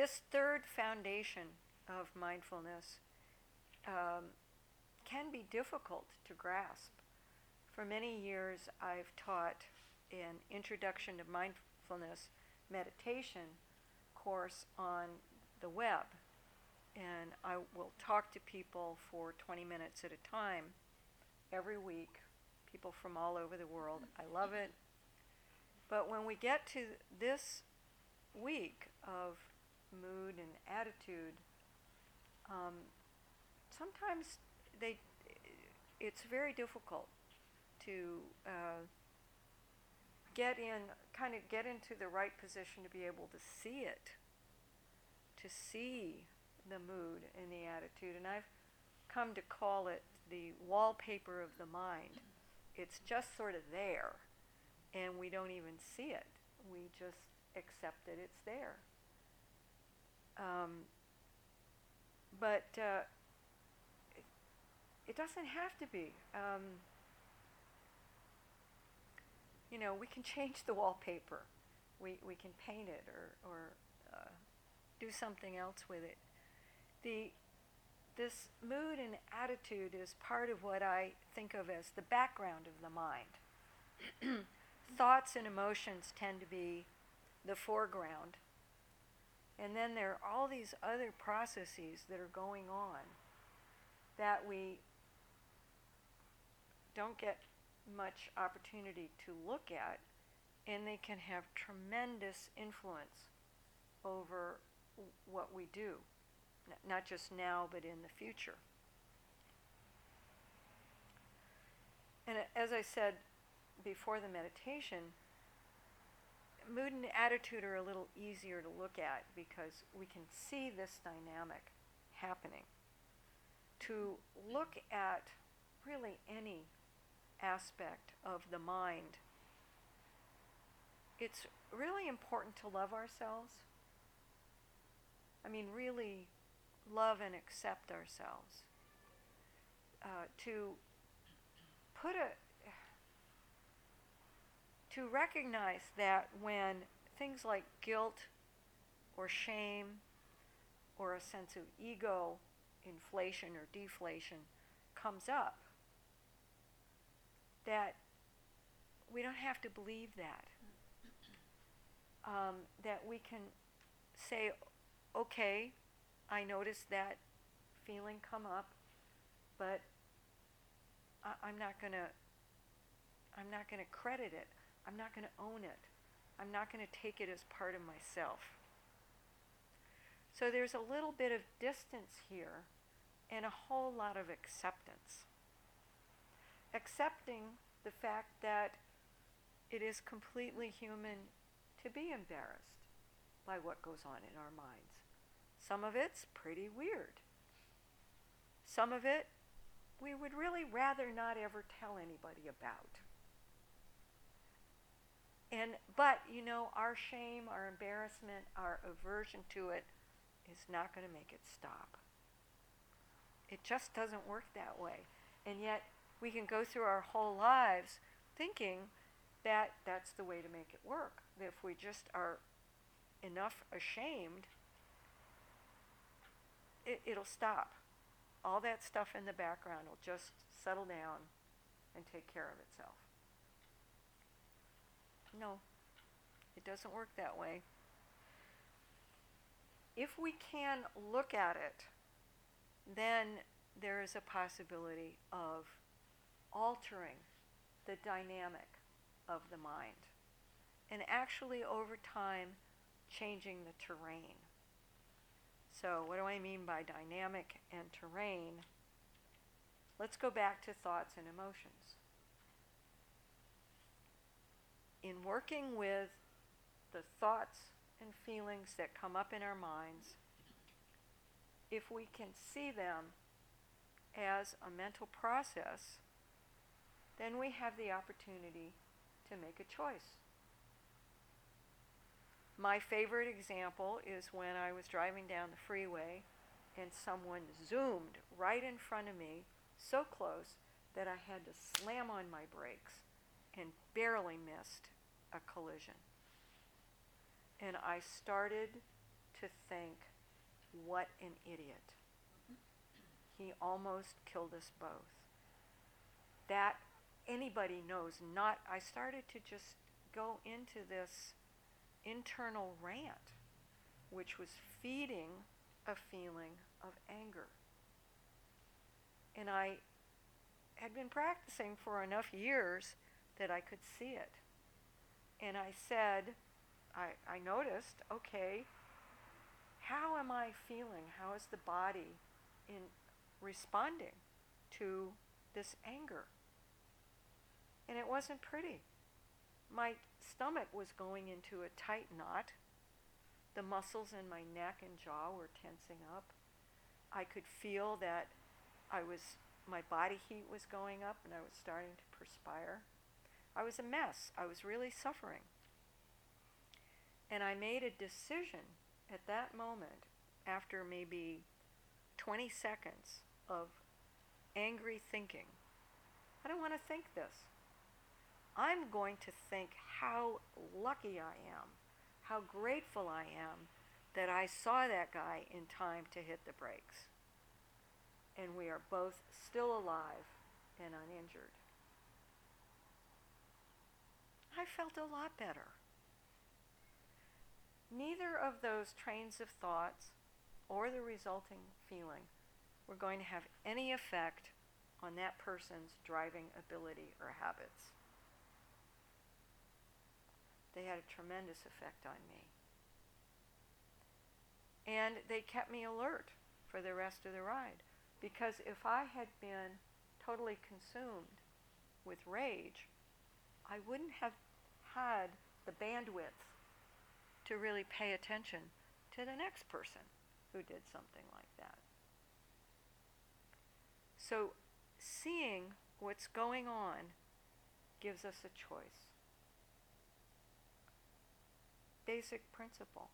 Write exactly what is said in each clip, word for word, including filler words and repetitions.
This third foundation of mindfulness um, can be difficult to grasp. For many years, I've taught an Introduction to Mindfulness meditation course on the web, and I will talk to people for twenty minutes at a time every week, people from all over the world. I love it. But when we get to this week of mood and attitude, um, sometimes they it's very difficult to uh, get in, kind of get into the right position to be able to see it, to see the mood and the attitude. And I've come to call it the wallpaper of the mind. It's just sort of there, and we don't even see it. We just accept that it's there. Um, but uh, it, it doesn't have to be. Um, you know, we can change the wallpaper. We we can paint it or or uh, do something else with it. The this mood and attitude is part of what I think of as the background of the mind. Thoughts and emotions tend to be the foreground. And then there are all these other processes that are going on that we don't get much opportunity to look at, and they can have tremendous influence over w- what we do, N- not just now, but in the future. And uh, as I said before the meditation, mood and attitude are a little easier to look at because we can see this dynamic happening. To look at really any aspect of the mind, it's really important to love ourselves. I mean, really love and accept ourselves. Uh, to put a to recognize that when things like guilt or shame or a sense of ego, inflation or deflation comes up, that we don't have to believe that. Um, that we can say, okay, I noticed that feeling come up, but I- I'm not gonna I'm not gonna credit it. I'm not going to own it. I'm not going to take it as part of myself. So there's a little bit of distance here and a whole lot of acceptance. Accepting the fact that it is completely human to be embarrassed by what goes on in our minds. Some of it's pretty weird. Some of it we would really rather not ever tell anybody about. And but you know, our shame, our embarrassment, our aversion to it is not going to make it stop. It just doesn't work that way. And yet we can go through our whole lives thinking that that's the way to make it work. That if we just are enough ashamed, it, it'll stop. All that stuff in the background will just settle down and take care of itself. No, it doesn't work that way. If we can look at it, then there is a possibility of altering the dynamic of the mind and actually over time changing the terrain. So what do I mean by dynamic and terrain? Let's go back to thoughts and emotions. In working with the thoughts and feelings that come up in our minds, if we can see them as a mental process, then we have the opportunity to make a choice. My favorite example is when I was driving down the freeway and someone zoomed right in front of me so close that I had to slam on my brakes and barely missed a collision. And I started to think, what an idiot. He almost killed us both. That anybody knows not, I started to just go into this internal rant, which was feeding a feeling of anger. And I had been practicing for enough years that I could see it. And I said, I, I noticed, okay, how am I feeling? How is the body in responding to this anger? And it wasn't pretty. My stomach was going into a tight knot. The muscles in my neck and jaw were tensing up. I could feel that I was, my body heat was going up and I was starting to perspire. I was a mess. I was really suffering. And I made a decision at that moment, after maybe twenty seconds of angry thinking. I don't want to think this. I'm going to think how lucky I am, how grateful I am that I saw that guy in time to hit the brakes. And we are both still alive and uninjured. I felt a lot better. Neither of those trains of thoughts or the resulting feeling were going to have any effect on that person's driving ability or habits. They had a tremendous effect on me. And they kept me alert for the rest of the ride. Because if I had been totally consumed with rage, I wouldn't have had the bandwidth to really pay attention to the next person who did something like that. So seeing what's going on gives us a choice. Basic principle.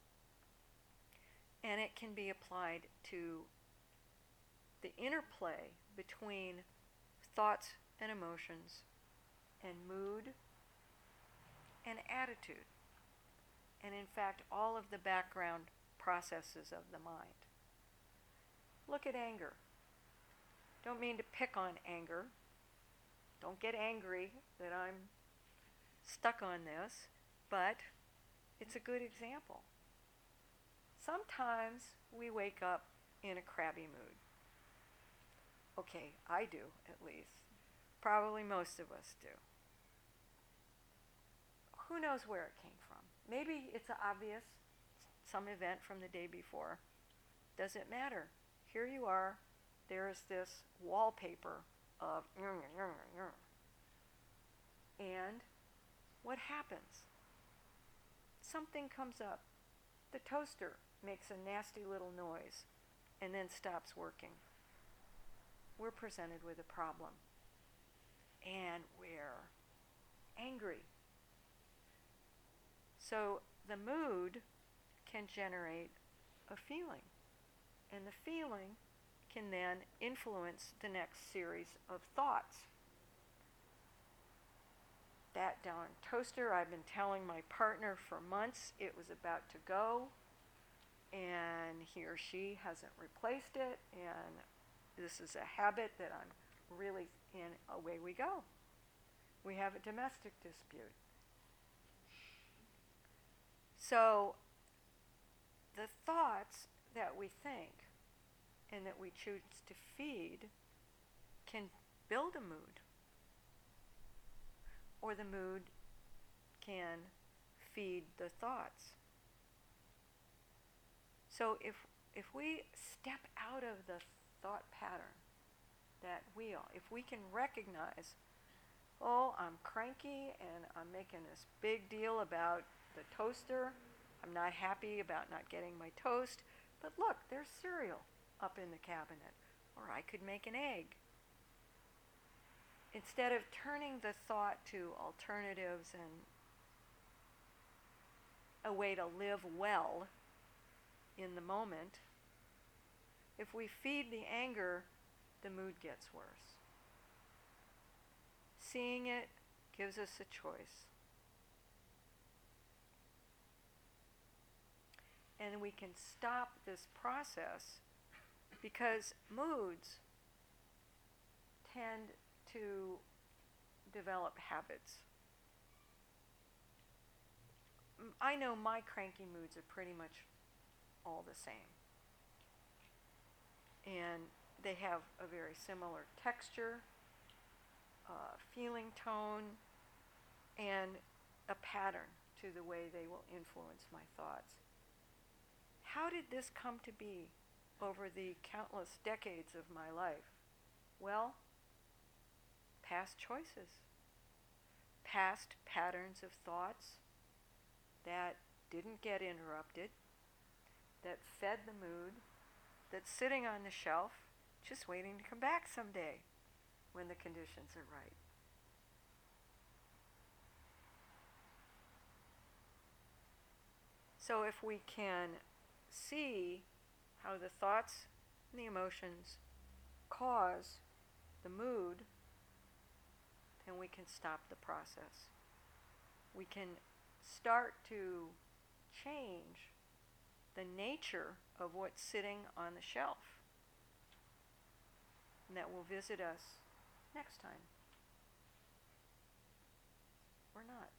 And it can be applied to the interplay between thoughts and emotions and mood and attitude. And in fact, all of the background processes of the mind. Look at anger. Don't mean to pick on anger. Don't get angry that I'm stuck on this, but it's a good example. Sometimes we wake up in a crabby mood. Okay, I do at least. Probably most of us do. Who knows where it came from? Maybe it's obvious, some event from the day before. Doesn't matter. Here you are. There's this wallpaper of and what happens? Something comes up. The toaster makes a nasty little noise and then stops working. We're presented with a problem. And we're angry. So the mood can generate a feeling. And the feeling can then influence the next series of thoughts. That darn toaster, I've been telling my partner for months it was about to go, and he or she hasn't replaced it, and this is a habit that I'm really in. Away we go. We have a domestic dispute. So the thoughts that we think and that we choose to feed can build a mood, or the mood can feed the thoughts. So if if we step out of the thought pattern, that wheel, if we can recognize, oh, I'm cranky and I'm making this big deal about the toaster, I'm not happy about not getting my toast, but look, there's cereal up in the cabinet, or I could make an egg. Instead of turning the thought to alternatives and a way to live well in the moment, if we feed the anger, the mood gets worse. Seeing it gives us a choice. and we can stop this process, because moods tend to develop habits. I know my cranky moods are pretty much all the same. And they have a very similar texture, uh, feeling tone, and a pattern to the way they will influence my thoughts. How did this come to be over the countless decades of my life? Well, past choices, past patterns of thoughts that didn't get interrupted, that fed the mood, that's sitting on the shelf, just waiting to come back someday when the conditions are right. So if we can see how the thoughts and the emotions cause the mood, then we can stop the process. We can start to change the nature of what's sitting on the shelf, and that will visit us next time, or not.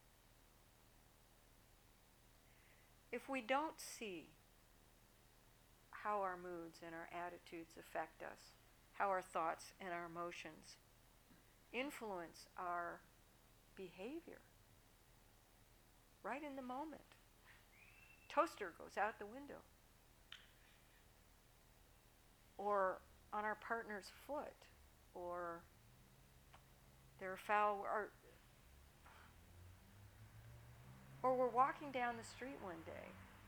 If we don't see how our moods and our attitudes affect us, how our thoughts and our emotions influence our behavior right in the moment, toaster goes out the window, or on our partner's foot, or they're foul, or or we're walking down the street one day.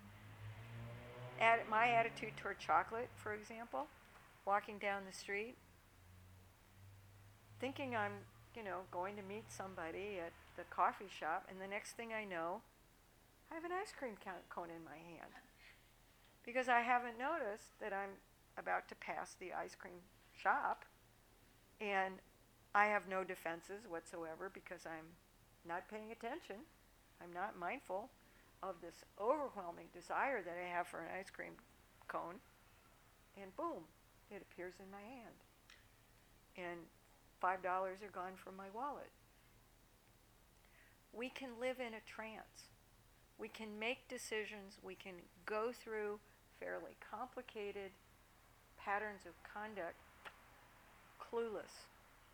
At my attitude toward chocolate, for example, walking down the street, thinking I'm, you know, going to meet somebody at the coffee shop, and the next thing I know, I have an ice cream cone in my hand, because I haven't noticed that I'm about to pass the ice cream shop, and I have no defenses whatsoever because I'm not paying attention. I'm not mindful of this overwhelming desire that I have for an ice cream cone, and boom, it appears in my hand, and five dollars are gone from my wallet. We can live in a trance. We can make decisions. We can go through fairly complicated patterns of conduct clueless.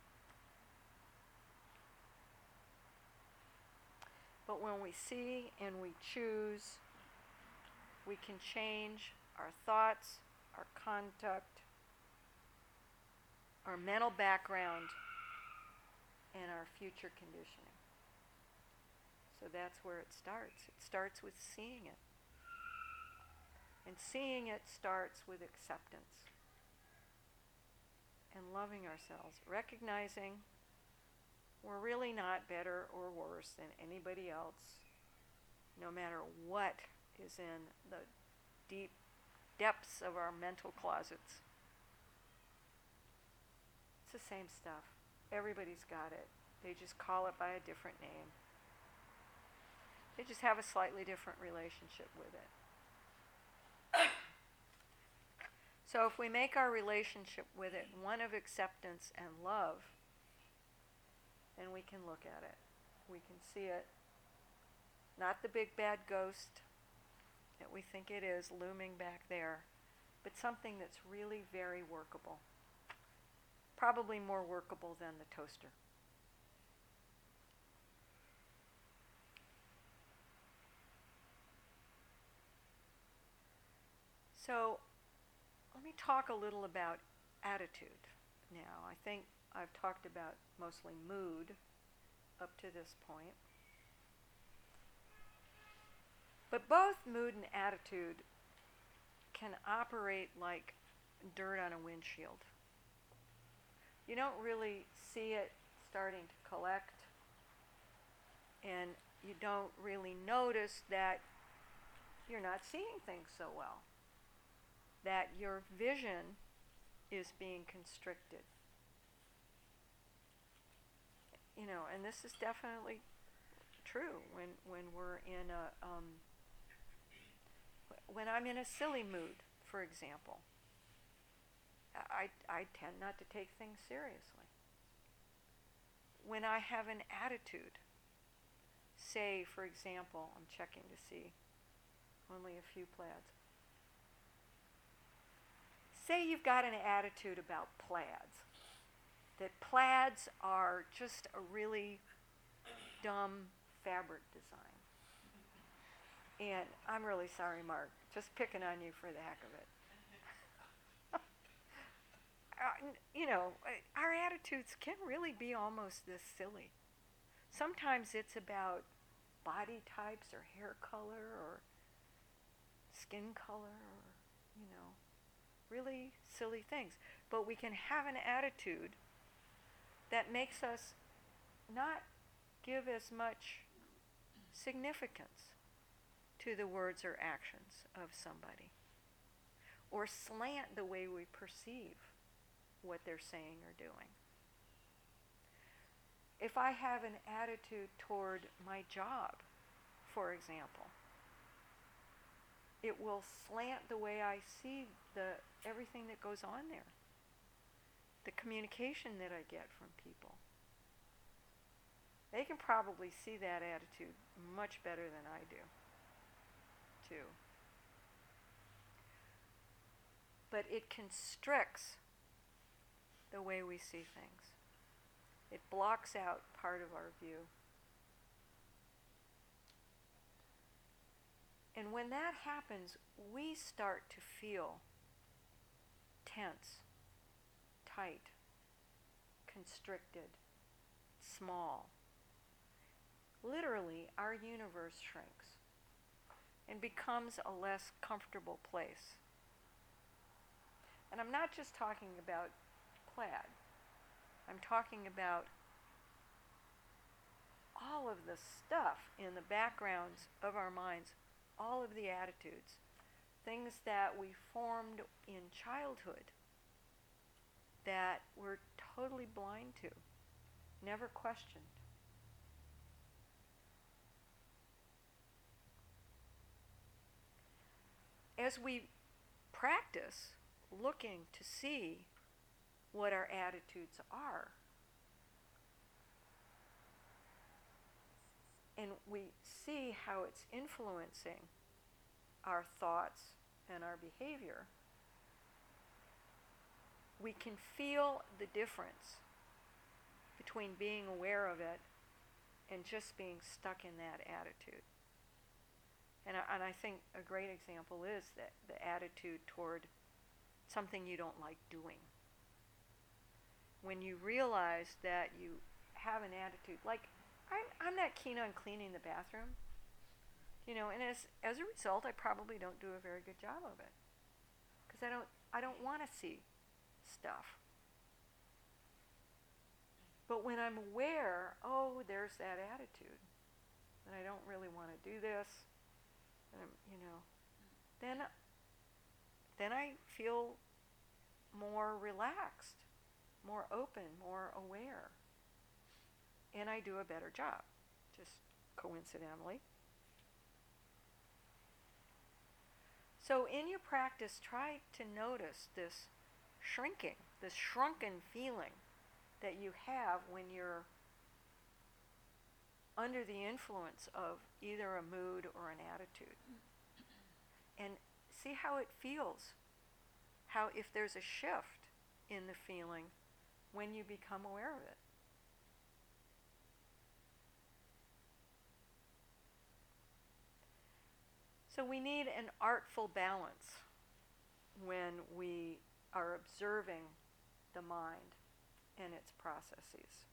But when we see and we choose, we can change our thoughts, our conduct, our mental background, and our future conditioning. So that's where it starts. It starts with seeing it. And seeing it starts with acceptance and loving ourselves, recognizing we're really not better or worse than anybody else, no matter what is in the deep depths of our mental closets. It's the same stuff. Everybody's got it. They just call it by a different name. They just have a slightly different relationship with it. So if we make our relationship with it one of acceptance and love, then we can look at it. We can see it, not the big bad ghost that we think it is looming back there, but something that's really very workable. Probably more workable than the toaster. So let me talk a little about attitude now. I think I've talked about mostly mood up to this point. But both mood and attitude can operate like dirt on a windshield. You don't really see it starting to collect, and you don't really notice that you're not seeing things so well, that your vision is being constricted. You know, and this is definitely true when when we're in a um, when I'm in a silly mood, for example, I, I tend not to take things seriously. When I have an attitude, say, for example, I'm checking to see only a few plaids. Say you've got an attitude about plaids, that plaids are just a really dumb fabric design. And I'm really sorry, Mark, just picking on you for the heck of it. uh, you know, our attitudes can really be almost this silly. Sometimes it's about body types or hair color or skin color or, you know, really silly things. But we can have an attitude that makes us not give as much significance to the words or actions of somebody, or slant the way we perceive what they're saying or doing. If I have an attitude toward my job, for example, it will slant the way I see the everything that goes on there, the communication that I get from people. They can probably see that attitude much better than I do, too. But it constricts the way we see things. It blocks out part of our view. And when that happens, we start to feel tense, tight, constricted, small. Literally, our universe shrinks and becomes a less comfortable place. And I'm not just talking about plaid. I'm talking about all of the stuff in the backgrounds of our minds, all of the attitudes, things that we formed in childhood that we're totally blind to, never questioned. As we practice looking to see what our attitudes are, and we see how it's influencing our thoughts and our behavior, we can feel the difference between being aware of it and just being stuck in that attitude. And I, and I think a great example is that the attitude toward something you don't like doing. When you realize that you have an attitude, like I'm, I'm not keen on cleaning the bathroom, you know, and as as a result, I probably don't do a very good job of it because I don't I don't want to see stuff. But when I'm aware, oh, there's that attitude, and I don't really want to do this, and I'm, you know, then then I feel more relaxed, more open, more aware, and I do a better job, just coincidentally. So in your practice, try to notice this shrinking, this shrunken feeling that you have when you're under the influence of either a mood or an attitude. And see how it feels, how if there's a shift in the feeling when you become aware of it. So we need an artful balance when we are observing the mind and its processes,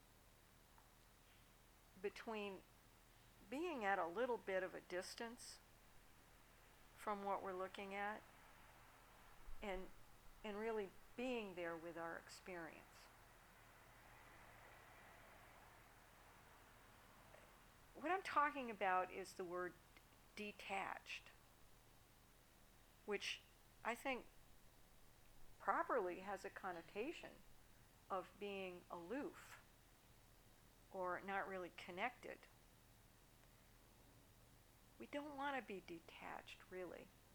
between being at a little bit of a distance from what we're looking at and and really being there with our experience. What I'm talking about is the word detached, which I think properly has a connotation of being aloof or not really connected. We don't want to be detached, really.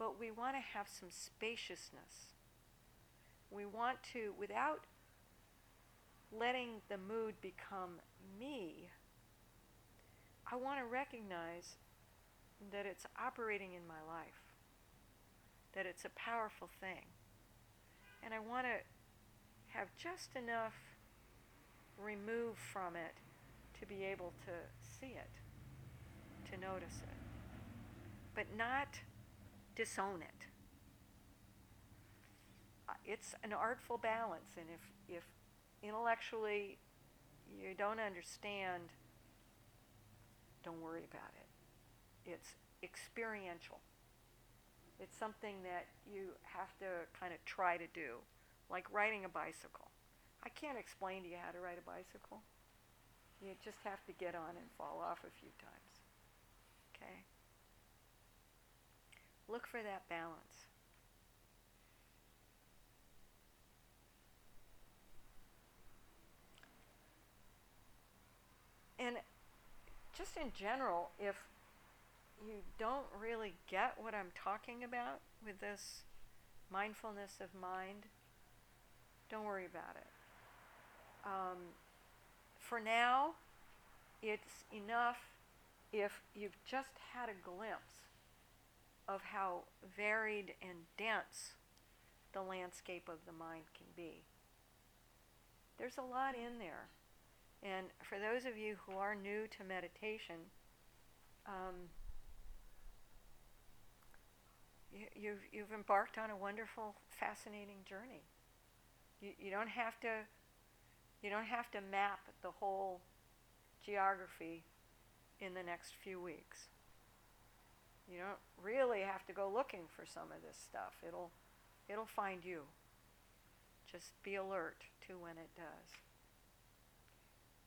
but we want to have some spaciousness. We want to, without letting the mood become me, I want to recognize that it's operating in my life, that it's a powerful thing. And I want to have just enough removed from it to be able to see it, to notice it, but not disown it. Uh, It's an artful balance, and if, if intellectually you don't understand, don't worry about it. It's experiential. It's something that you have to kind of try to do, like riding a bicycle. I can't explain to you how to ride a bicycle. You just have to get on and fall off a few times. Okay? Look for that balance. And just in general, if you don't really get what I'm talking about with this mindfulness of mind, don't worry about it. Um, for now, it's enough if you've just had a glimpse of how varied and dense the landscape of the mind can be. There's a lot in there. And for those of you who are new to meditation, um, you, you've, you've embarked on a wonderful, fascinating journey. You, you don't have to, you don't have to map the whole geography in the next few weeks. You don't really have to go looking for some of this stuff. It'll, it'll find you. Just be alert to when it does.